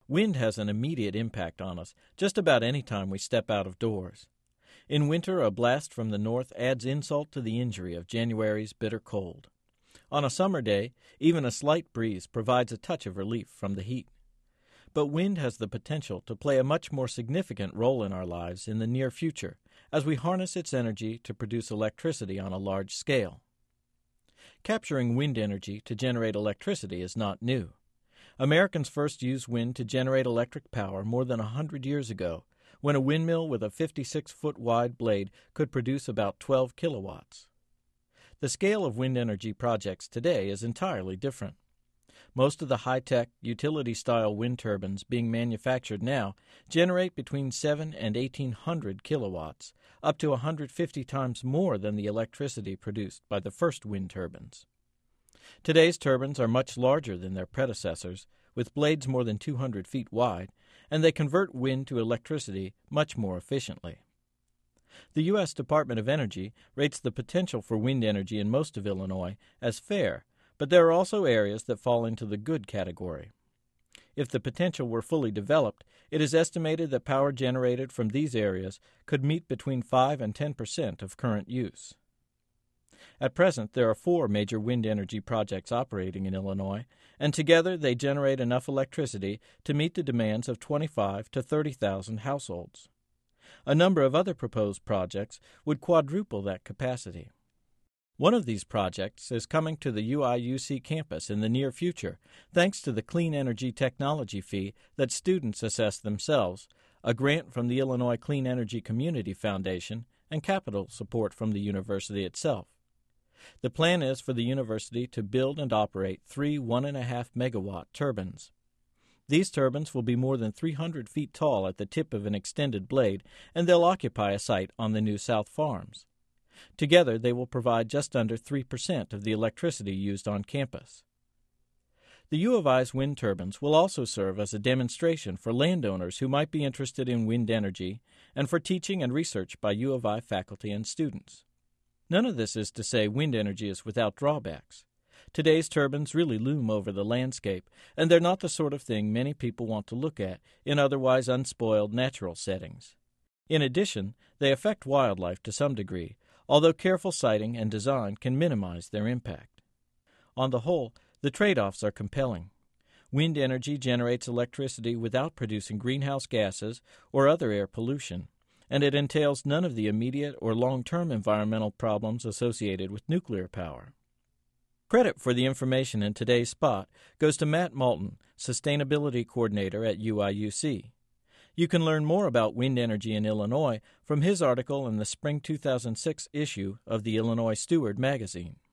Wind has an immediate impact on us just about any time we step out of doors. In winter, a blast from the north adds insult to the injury of January's bitter cold. On a summer day, even a slight breeze provides a touch of relief from the heat. But wind has the potential to play a much more significant role in our lives in the near future as we harness its energy to produce electricity on a large scale. Capturing wind energy to generate electricity is not new. Americans first used wind to generate electric power more than 100 years ago, when a windmill with a 56-foot wide blade could produce about 12 kilowatts. The scale of wind energy projects today is entirely different. Most of the high-tech, utility-style wind turbines being manufactured now generate between 7 and 1,800 kilowatts, up to 150 times more than the electricity produced by the first wind turbines. Today's turbines are much larger than their predecessors, with blades more than 200 feet wide, and they convert wind to electricity much more efficiently. The U.S. Department of Energy rates the potential for wind energy in most of Illinois as fair, but there are also areas that fall into the good category. If the potential were fully developed, it is estimated that power generated from these areas could meet between 5 and 10% of current use. At present, there are 4 major wind energy projects operating in Illinois, and together they generate enough electricity to meet the demands of 25,000 to 30,000 households. A number of other proposed projects would quadruple that capacity. One of these projects is coming to the UIUC campus in the near future, thanks to the Clean Energy Technology fee that students assess themselves, a grant from the Illinois Clean Energy Community Foundation, and capital support from the university itself. The plan is for the university to build and operate 3 1.5-megawatt turbines. These turbines will be more than 300 feet tall at the tip of an extended blade, and they'll occupy a site on the new South Farms. Together, they will provide just under 3% of the electricity used on campus. The U of I's wind turbines will also serve as a demonstration for landowners who might be interested in wind energy and for teaching and research by U of I faculty and students. None of this is to say wind energy is without drawbacks. Today's turbines really loom over the landscape, and they're not the sort of thing many people want to look at in otherwise unspoiled natural settings. In addition, they affect wildlife to some degree, although careful siting and design can minimize their impact. On the whole, the trade-offs are compelling. Wind energy generates electricity without producing greenhouse gases or other air pollution, and it entails none of the immediate or long-term environmental problems associated with nuclear power. Credit for the information in today's spot goes to Matt Malton, Sustainability Coordinator at UIUC. You can learn more about wind energy in Illinois from his article in the spring 2006 issue of the Illinois Steward magazine.